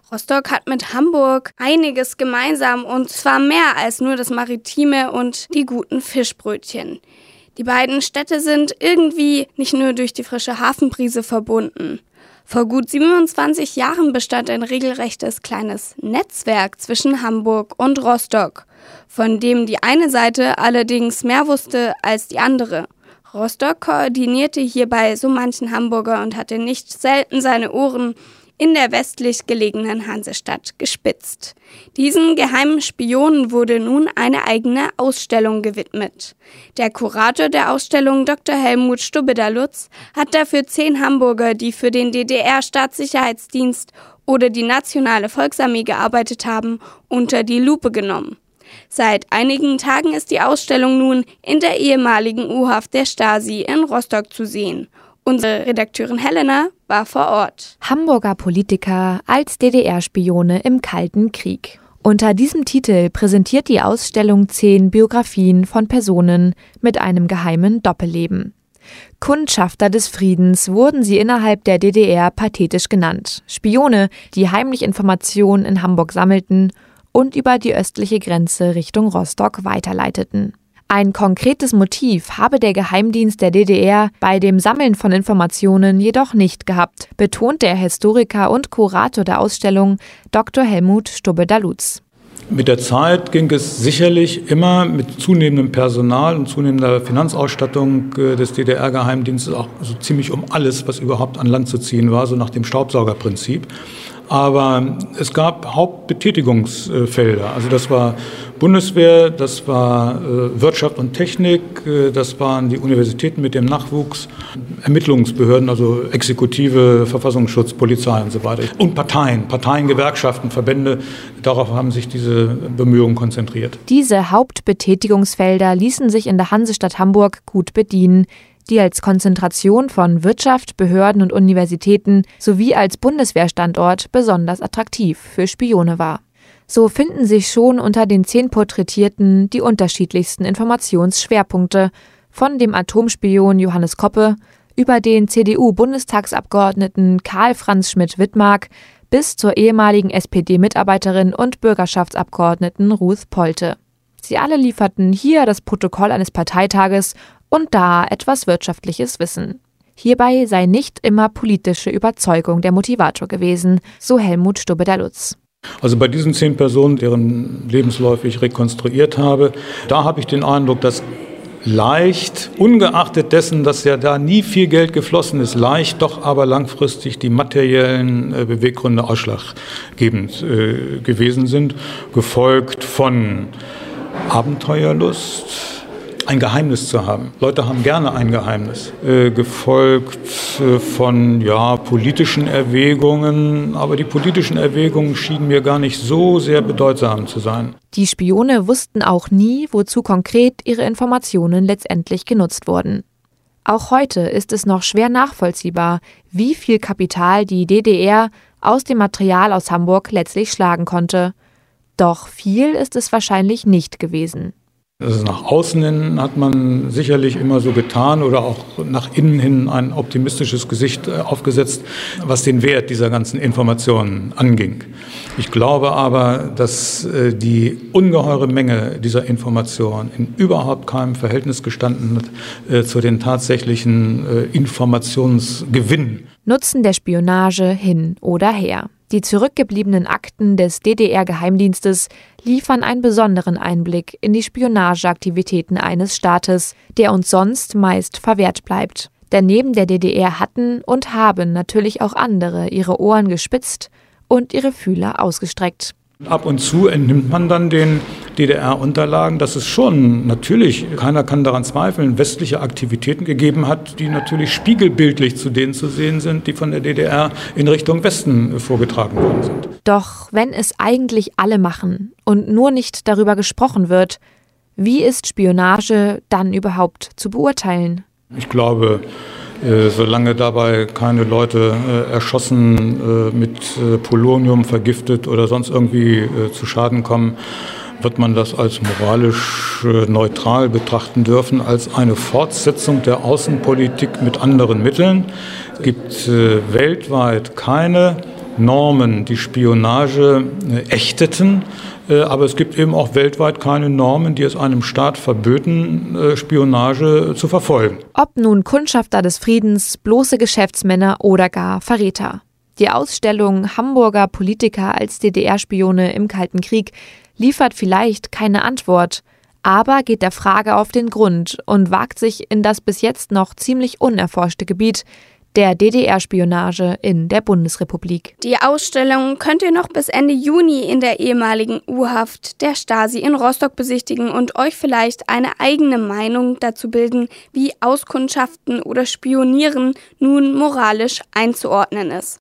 Rostock hat mit Hamburg einiges gemeinsam, und zwar mehr als nur das Maritime und die guten Fischbrötchen. Die beiden Städte sind irgendwie nicht nur durch die frische Hafenbrise verbunden. Vor gut 27 Jahren bestand ein regelrechtes kleines Netzwerk zwischen Hamburg und Rostock, von dem die eine Seite allerdings mehr wusste als die andere. Rostock koordinierte hierbei so manchen Hamburger und hatte nicht selten seine Ohren in der westlich gelegenen Hansestadt gespitzt. Diesen geheimen Spionen wurde nun eine eigene Ausstellung gewidmet. Der Kurator der Ausstellung, Dr. Helmut Stubbe-Dalutz, hat dafür 10 Hamburger, die für den DDR-Staatssicherheitsdienst oder die Nationale Volksarmee gearbeitet haben, unter die Lupe genommen. Seit einigen Tagen ist die Ausstellung nun in der ehemaligen U-Haft der Stasi in Rostock zu sehen. Unsere Redakteurin Helena war vor Ort. Hamburger Politiker als DDR-Spione im Kalten Krieg. Unter diesem Titel präsentiert die Ausstellung 10 Biografien von Personen mit einem geheimen Doppelleben. Kundschafter des Friedens wurden sie innerhalb der DDR pathetisch genannt. Spione, die heimlich Informationen in Hamburg sammelten und über die östliche Grenze Richtung Rostock weiterleiteten. Ein konkretes Motiv habe der Geheimdienst der DDR bei dem Sammeln von Informationen jedoch nicht gehabt, betont der Historiker und Kurator der Ausstellung Dr. Helmut Stubbe-Dalutz. Mit der Zeit ging es sicherlich immer mit zunehmendem Personal und zunehmender Finanzausstattung des DDR-Geheimdienstes auch so ziemlich um alles, was überhaupt an Land zu ziehen war, so nach dem Staubsaugerprinzip. Aber es gab Hauptbetätigungsfelder. Also das war Bundeswehr, das war Wirtschaft und Technik, das waren die Universitäten mit dem Nachwuchs, Ermittlungsbehörden, also Exekutive, Verfassungsschutz, Polizei und so weiter. Und Parteien, Gewerkschaften, Verbände, darauf haben sich diese Bemühungen konzentriert. Diese Hauptbetätigungsfelder ließen sich in der Hansestadt Hamburg gut bedienen, die als Konzentration von Wirtschaft, Behörden und Universitäten sowie als Bundeswehrstandort besonders attraktiv für Spione war. So finden sich schon unter den 10 Porträtierten die unterschiedlichsten Informationsschwerpunkte, von dem Atomspion Johannes Koppe über den CDU-Bundestagsabgeordneten Karl Franz Schmidt-Wittmark bis zur ehemaligen SPD-Mitarbeiterin und Bürgerschaftsabgeordneten Ruth Polte. Sie alle lieferten hier das Protokoll eines Parteitages und da etwas wirtschaftliches Wissen. Hierbei sei nicht immer politische Überzeugung der Motivator gewesen, so Helmut Stubbe-Dalutz. Also bei diesen 10 Personen, deren Lebensläufe ich rekonstruiert habe, da habe ich den Eindruck, dass leicht, ungeachtet dessen, dass ja da nie viel Geld geflossen ist, leicht doch aber langfristig die materiellen Beweggründe ausschlaggebend gewesen sind, gefolgt von Abenteuerlust, ein Geheimnis zu haben. Leute haben gerne ein Geheimnis. Gefolgt von politischen Erwägungen, aber die politischen Erwägungen schienen mir gar nicht so sehr bedeutsam zu sein. Die Spione wussten auch nie, wozu konkret ihre Informationen letztendlich genutzt wurden. Auch heute ist es noch schwer nachvollziehbar, wie viel Kapital die DDR aus dem Material aus Hamburg letztlich schlagen konnte. Doch viel ist es wahrscheinlich nicht gewesen. Also nach außen hin hat man sicherlich immer so getan oder auch nach innen hin ein optimistisches Gesicht aufgesetzt, was den Wert dieser ganzen Informationen anging. Ich glaube aber, dass die ungeheure Menge dieser Informationen in überhaupt keinem Verhältnis gestanden hat zu den tatsächlichen Informationsgewinnen. Nutzen der Spionage hin oder her. Die zurückgebliebenen Akten des DDR-Geheimdienstes liefern einen besonderen Einblick in die Spionageaktivitäten eines Staates, der uns sonst meist verwehrt bleibt. Denn neben der DDR hatten und haben natürlich auch andere ihre Ohren gespitzt und ihre Fühler ausgestreckt. Ab und zu entnimmt man dann den DDR-Unterlagen, dass es schon natürlich, keiner kann daran zweifeln, westliche Aktivitäten gegeben hat, die natürlich spiegelbildlich zu denen zu sehen sind, die von der DDR in Richtung Westen vorgetragen worden sind. Doch wenn es eigentlich alle machen und nur nicht darüber gesprochen wird, wie ist Spionage dann überhaupt zu beurteilen? Ich glaube, solange dabei keine Leute erschossen, mit Polonium vergiftet oder sonst irgendwie zu Schaden kommen, wird man das als moralisch neutral betrachten dürfen, als eine Fortsetzung der Außenpolitik mit anderen Mitteln. Es gibt weltweit keine Normen die Spionage ächteten. Aber es gibt eben auch weltweit keine Normen, die es einem Staat verböten, Spionage zu verfolgen. Ob nun Kundschafter des Friedens, bloße Geschäftsmänner oder gar Verräter. Die Ausstellung Hamburger Politiker als DDR-Spione im Kalten Krieg liefert vielleicht keine Antwort, aber geht der Frage auf den Grund und wagt sich in das bis jetzt noch ziemlich unerforschte Gebiet der DDR-Spionage in der Bundesrepublik. Die Ausstellung könnt ihr noch bis Ende Juni in der ehemaligen U-Haft der Stasi in Rostock besichtigen und euch vielleicht eine eigene Meinung dazu bilden, wie Auskundschaften oder Spionieren nun moralisch einzuordnen ist.